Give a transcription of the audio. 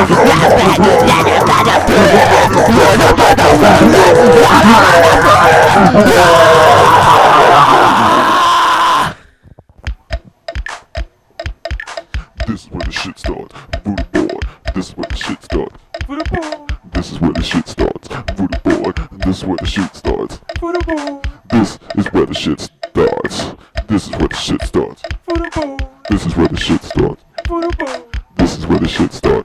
This is where the shit starts. Voodoo boy. This is where the shit starts. Voodoo boy. This is where the shit starts. Voodoo boy. This is where the shit starts. Voodoo boy. This is where the shit starts. This is where the shit starts. Voodoo boy. This is where the shit starts. Voodoo boy. This is where the shit starts.